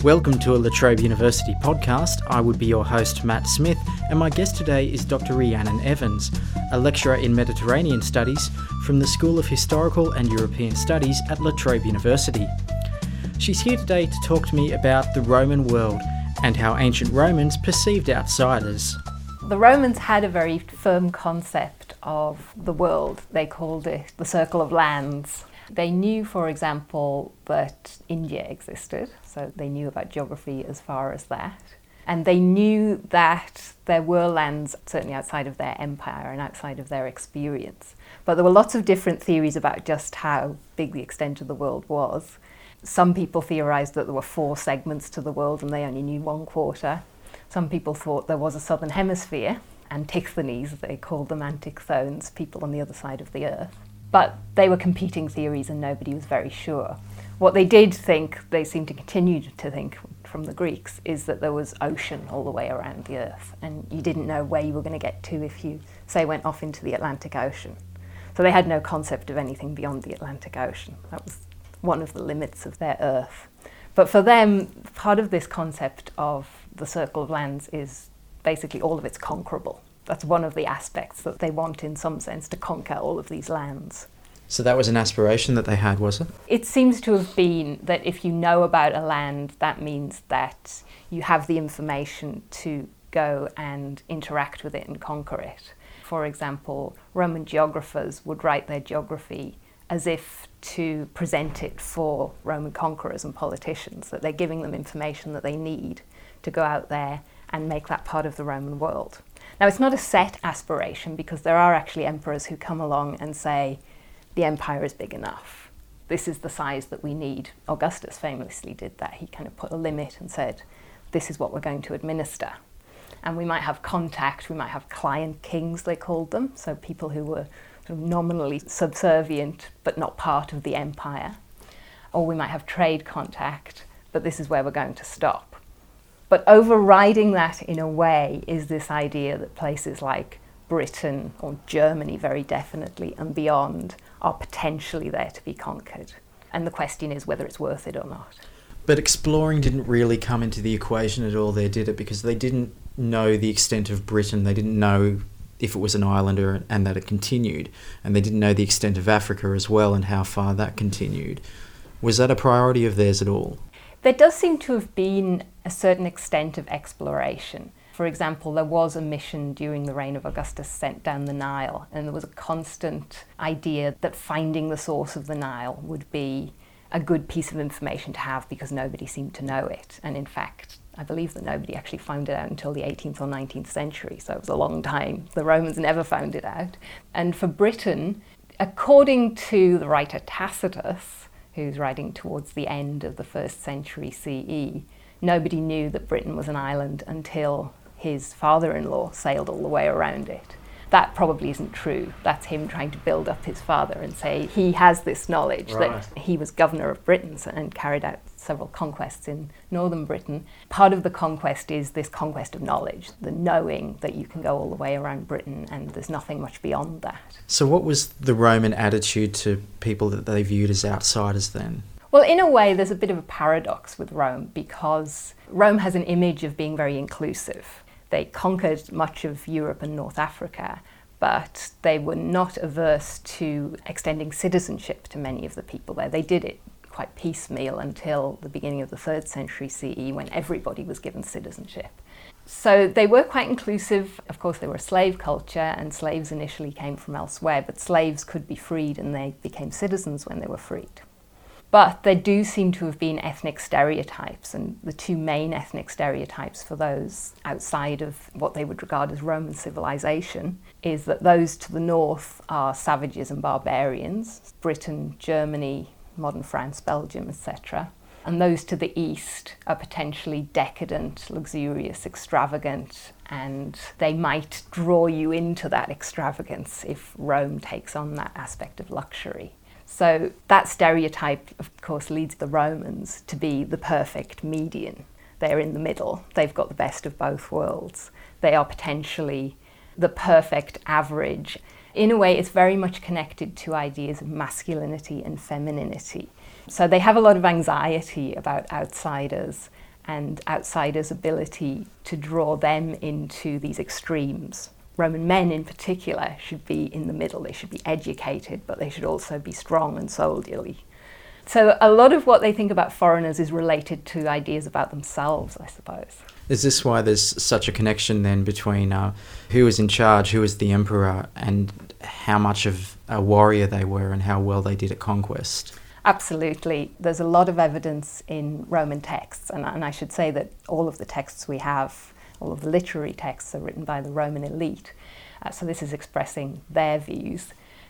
Welcome to a La Trobe University podcast. I would be your host, Matt Smith, and my guest today is Dr. Rhiannon Evans, a lecturer in Mediterranean Studies from the School of Historical and European Studies at La Trobe University. She's here today to talk to me about the Roman world and how ancient Romans perceived outsiders. The Romans had a very firm concept of the world. They called it the circle of lands. They knew, for example, that India existed, so they knew about geography as far as that. And they knew that there were lands certainly outside of their empire and outside of their experience. But there were lots of different theories about just how big the extent of the world was. Some people theorized that there were 4 segments to the world and they only knew 1/4. Some people thought there was a southern hemisphere, Antichthenes, they called them Antichthones, people on the other side of the earth. But they were competing theories and nobody was very sure. What they did think, they seem to continue to think from the Greeks, is that there was ocean all the way around the earth and you didn't know where you were going to get to if you, say, went off into the Atlantic Ocean. So they had no concept of anything beyond the Atlantic Ocean. That was one of the limits of their earth. But for them, part of this concept of the circle of lands is basically all of it's conquerable. That's one of the aspects that they want, in some sense, to conquer all of these lands. So that was an aspiration that they had, was it? It seems to have been that if you know about a land, that means that you have the information to go and interact with it and conquer it. For example, Roman geographers would write their geography as if to present it for Roman conquerors and politicians, that they're giving them information that they need to go out there and make that part of the Roman world. Now, it's not a set aspiration because there are actually emperors who come along and say, the empire is big enough. This is the size that we need. Augustus famously did that. He kind of put a limit and said, this is what we're going to administer. And we might have contact, we might have client kings, they called them, so people who were sort of nominally subservient but not part of the empire. Or we might have trade contact, but this is where we're going to stop. But overriding that in a way is this idea that places like Britain or Germany very definitely and beyond are potentially there to be conquered. And the question is whether it's worth it or not. But exploring didn't really come into the equation at all there, did it? Because they didn't know the extent of Britain. They didn't know if it was an island and that it continued. And they didn't know the extent of Africa as well and how far that continued. Was that a priority of theirs at all? There does seem to have been a certain extent of exploration. For example, there was a mission during the reign of Augustus sent down the Nile, and there was a constant idea that finding the source of the Nile would be a good piece of information to have because nobody seemed to know it. And in fact, I believe that nobody actually found it out until the 18th or 19th century, so it was a long time. The Romans never found it out. And for Britain, according to the writer Tacitus, who's writing towards the end of the 1st century CE, nobody knew that Britain was an island until his father-in-law sailed all the way around it. That probably isn't true. That's him trying to build up his father and say he has this knowledge that he was governor of Britain and carried out several conquests in northern Britain. Part of the conquest is this conquest of knowledge, the knowing that you can go all the way around Britain and there's nothing much beyond that. So what was the Roman attitude to people that they viewed as outsiders then? Well, in a way, there's a bit of a paradox with Rome because Rome has an image of being very inclusive. They conquered much of Europe and North Africa, but they were not averse to extending citizenship to many of the people there. They did it quite piecemeal until the beginning of the 3rd century CE when everybody was given citizenship. So they were quite inclusive. Of course, they were a slave culture and slaves initially came from elsewhere, but slaves could be freed and they became citizens when they were freed. But there do seem to have been ethnic stereotypes, and the 2 main ethnic stereotypes for those outside of what they would regard as Roman civilization is that those to the north are savages and barbarians, Britain, Germany, modern France, Belgium, etc. And those to the east are potentially decadent, luxurious, extravagant, and they might draw you into that extravagance if Rome takes on that aspect of luxury. So that stereotype, of course, leads the Romans to be the perfect median. They're in the middle. They've got the best of both worlds. They are potentially the perfect average. In a way, it's very much connected to ideas of masculinity and femininity. So they have a lot of anxiety about outsiders and outsiders' ability to draw them into these extremes. Roman men in particular should be in the middle. They should be educated, but they should also be strong and soldierly. So a lot of what they think about foreigners is related to ideas about themselves, I suppose. Is this why there's such a connection then between who was in charge, who was the emperor, and how much of a warrior they were and how well they did at conquest? Absolutely. There's a lot of evidence in Roman texts, and I should say that all of the texts we have, all of the literary texts, are written by the Roman elite. So this is expressing their views,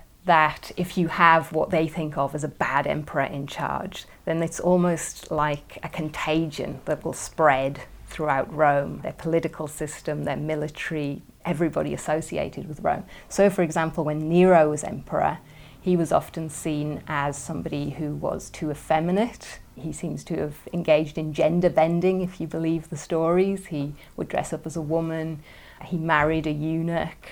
that if you have what they think of as a bad emperor in charge, then it's almost like a contagion that will spread throughout Rome, their political system, their military, everybody associated with Rome. So, for example, when Nero was emperor, he was often seen as somebody who was too effeminate. He seems to have engaged in gender bending, if you believe the stories. He would dress up as a woman. He married a eunuch.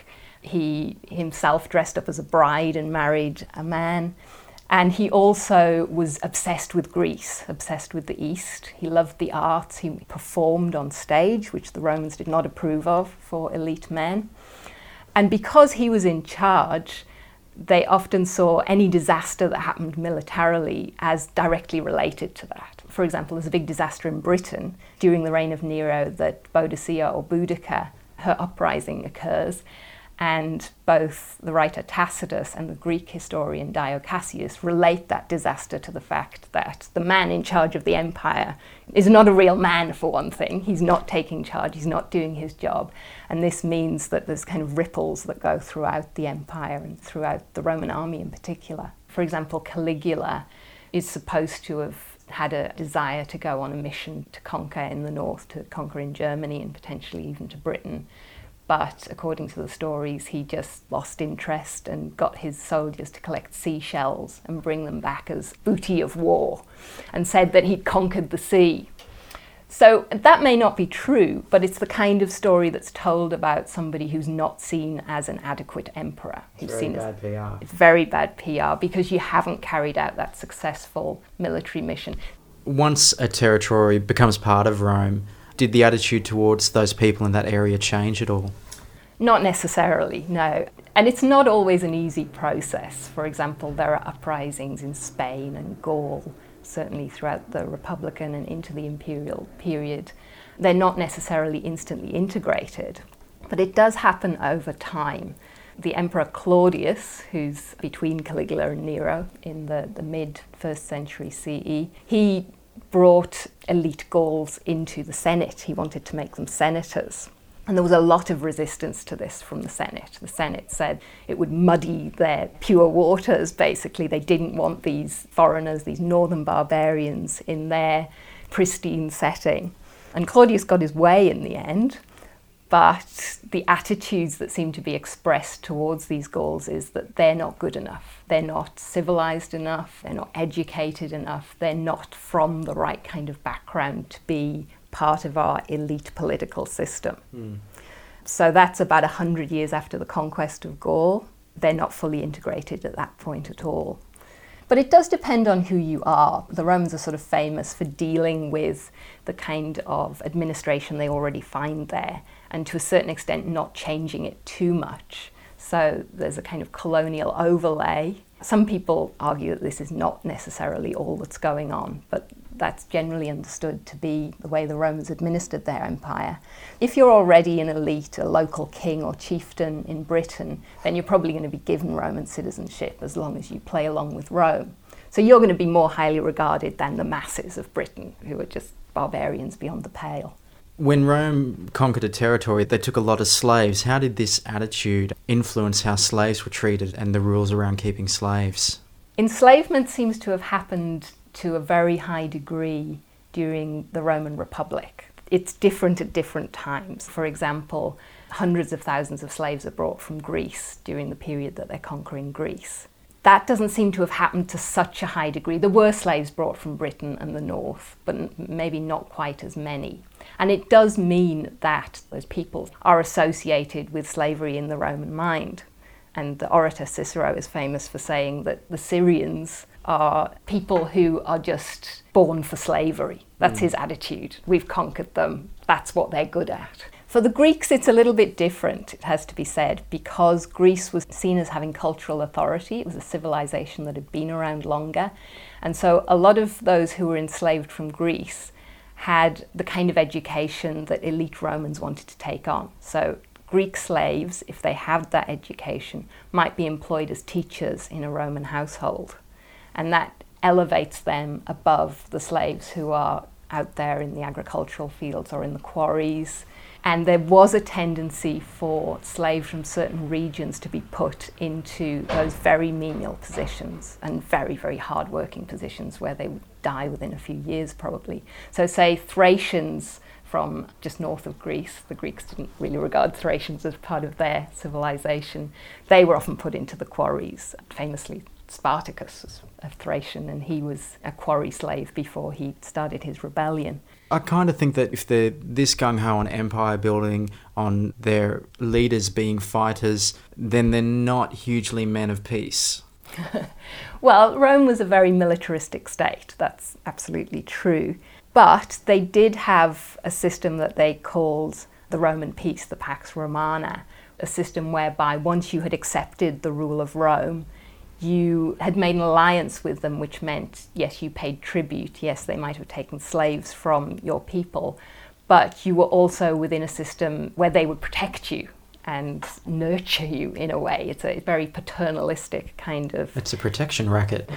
He himself dressed up as a bride and married a man. And he also was obsessed with Greece, obsessed with the East. He loved the arts. He performed on stage, which the Romans did not approve of for elite men. And because he was in charge, they often saw any disaster that happened militarily as directly related to that. For example, there's a big disaster in Britain during the reign of Nero that Boadicea or Boudica, her uprising occurs, and both the writer Tacitus and the Greek historian Dio Cassius relate that disaster to the fact that the man in charge of the empire is not a real man, for one thing. He's not taking charge, he's not doing his job. And this means that there's kind of ripples that go throughout the empire and throughout the Roman army in particular. For example, Caligula is supposed to have had a desire to go on a mission to conquer in the north, to conquer in Germany and potentially even to Britain. But according to the stories, he just lost interest and got his soldiers to collect seashells and bring them back as booty of war, and said that he'd conquered the sea. So that may not be true, but it's the kind of story that's told about somebody who's not seen as an adequate emperor. It's very bad PR. It's very bad PR because you haven't carried out that successful military mission. Once a territory becomes part of Rome, did the attitude towards those people in that area change at all? Not necessarily, no. And it's not always an easy process. For example, there are uprisings in Spain and Gaul, certainly throughout the Republican and into the imperial period. They're not necessarily instantly integrated, but it does happen over time. The Emperor Claudius, who's between Caligula and Nero in the mid-1st century CE, he brought elite Gauls into the Senate. He wanted to make them senators. And there was a lot of resistance to this from the Senate. The Senate said it would muddy their pure waters, basically. They didn't want these foreigners, these northern barbarians, in their pristine setting. And Claudius got his way in the end, but the attitudes that seem to be expressed towards these Gauls is that they're not good enough. They're not civilized enough, they're not educated enough, they're not from the right kind of background to be part of our elite political system. So that's about 100 years after the conquest of Gaul. They're not fully integrated at that point at all. But it does depend on who you are. The Romans are sort of famous for dealing with the kind of administration they already find there, and to a certain extent not changing it too much. So there's a kind of colonial overlay. Some people argue that this is not necessarily all that's going on, but that's generally understood to be the way the Romans administered their empire. If you're already an elite, a local king or chieftain in Britain, then you're probably going to be given Roman citizenship as long as you play along with Rome. So you're going to be more highly regarded than the masses of Britain, who are just barbarians beyond the pale. When Rome conquered a territory, they took a lot of slaves. How did this attitude influence how slaves were treated and the rules around keeping slaves? Enslavement seems to have happened to a very high degree during the Roman Republic. It's different at different times. For example, hundreds of thousands of slaves are brought from Greece during the period that they're conquering Greece. That doesn't seem to have happened to such a high degree. There were slaves brought from Britain and the north, but maybe not quite as many. And it does mean that those people are associated with slavery in the Roman mind. And the orator Cicero is famous for saying that the Syrians are people who are just born for slavery. That's his attitude. We've conquered them. That's what they're good at. For the Greeks, it's a little bit different, it has to be said, because Greece was seen as having cultural authority. It was a civilization that had been around longer. And so a lot of those who were enslaved from Greece had the kind of education that elite Romans wanted to take on. So Greek slaves, if they had that education, might be employed as teachers in a Roman household. And that elevates them above the slaves who are out there in the agricultural fields or in the quarries. And there was a tendency for slaves from certain regions to be put into those very menial positions and very, very hard-working positions where they would die within a few years probably. So say Thracians from just north of Greece, the Greeks didn't really regard Thracians as part of their civilization, they were often put into the quarries. Famously, Spartacus was a Thracian and he was a quarry slave before he started his rebellion. I kind of think that if they're this gung-ho on empire building, on their leaders being fighters, then they're not hugely men of peace. Well, Rome was a very militaristic state, that's absolutely true. But they did have a system that they called the Roman peace, the Pax Romana, a system whereby once you had accepted the rule of Rome, you had made an alliance with them, which meant, yes, you paid tribute, yes, they might have taken slaves from your people, but you were also within a system where they would protect you and nurture you in a way. It's a very paternalistic kind of... It's a protection racket.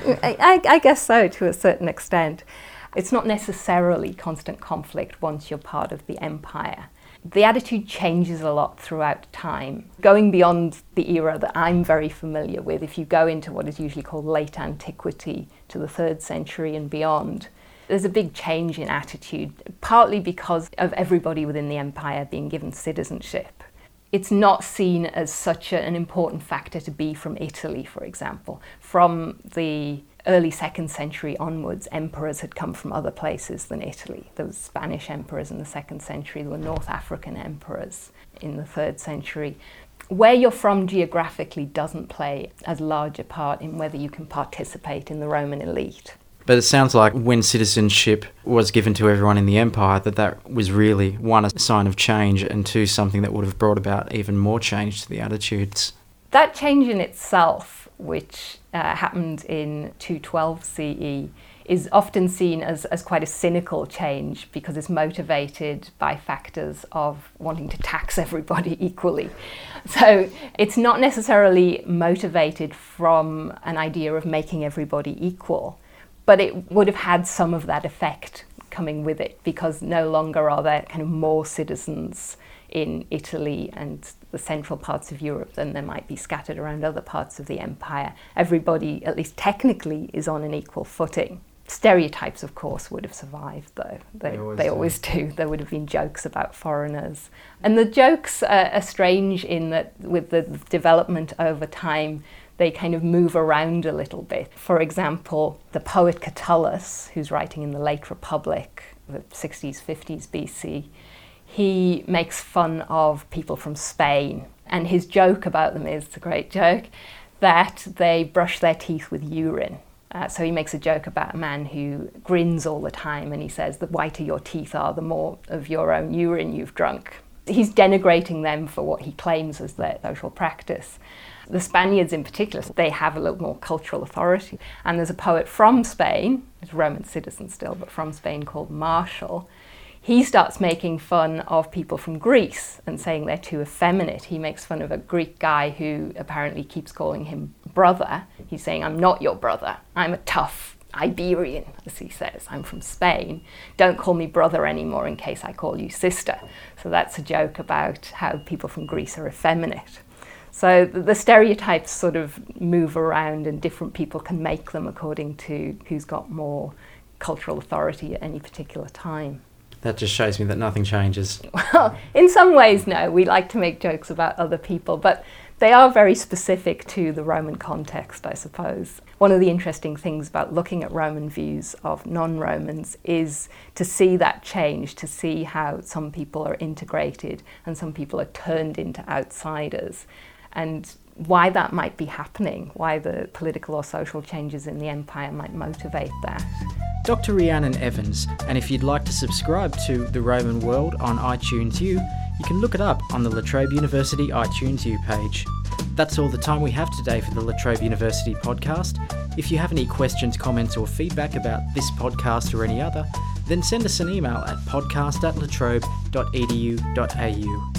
I guess so, to a certain extent. It's not necessarily constant conflict once you're part of the empire. The attitude changes a lot throughout time. Going beyond the era that I'm very familiar with, if you go into what is usually called late antiquity to the 3rd century and beyond, there's a big change in attitude, partly because of everybody within the empire being given citizenship. It's not seen as such an important factor to be from Italy, for example. From the early 2nd century onwards, emperors had come from other places than Italy. There were Spanish emperors in the 2nd century, there were North African emperors in the 3rd century. Where you're from geographically doesn't play as large a part in whether you can participate in the Roman elite. But it sounds like when citizenship was given to everyone in the empire, that was really, one, a sign of change, and two, something that would have brought about even more change to the attitudes. That change in itself, which happened in 212 CE, is often seen as quite a cynical change because it's motivated by factors of wanting to tax everybody equally. So it's not necessarily motivated from an idea of making everybody equal, but it would have had some of that effect coming with it because no longer are there kind of more citizens in Italy and the central parts of Europe than there might be scattered around other parts of the empire. Everybody, at least technically, is on an equal footing. Stereotypes, of course, would have survived, though. They always do. There would have been jokes about foreigners. And the jokes are strange in that with the development over time, they kind of move around a little bit. For example, the poet Catullus, who's writing in the late Republic, the 60s, 50s BC, he makes fun of people from Spain. And his joke about them is, it's a great joke, that they brush their teeth with urine. So he makes a joke about a man who grins all the time, and he says, the whiter your teeth are, the more of your own urine you've drunk. He's denigrating them for what he claims as their social practice. The Spaniards in particular, they have a little more cultural authority. And there's a poet from Spain, he's a Roman citizen still, but from Spain, called Martial. He starts making fun of people from Greece and saying they're too effeminate. He makes fun of a Greek guy who apparently keeps calling him brother. He's saying, I'm not your brother. I'm a tough Iberian, as he says. I'm from Spain. Don't call me brother anymore in case I call you sister. So that's a joke about how people from Greece are effeminate. So the stereotypes sort of move around and different people can make them according to who's got more cultural authority at any particular time. That just shows me that nothing changes. Well, in some ways, no. We like to make jokes about other people, but they are very specific to the Roman context, I suppose. One of the interesting things about looking at Roman views of non-Romans is to see that change, to see how some people are integrated and some people are turned into outsiders. And why that might be happening, why the political or social changes in the empire might motivate that. Dr. Rhiannon Evans, and if you'd like to subscribe to The Roman World on iTunes U, you can look it up on the La Trobe University iTunes U page. That's all the time we have today for the La Trobe University podcast. If you have any questions, comments or feedback about this podcast or any other, then send us an email at podcast@latrobe.edu.au.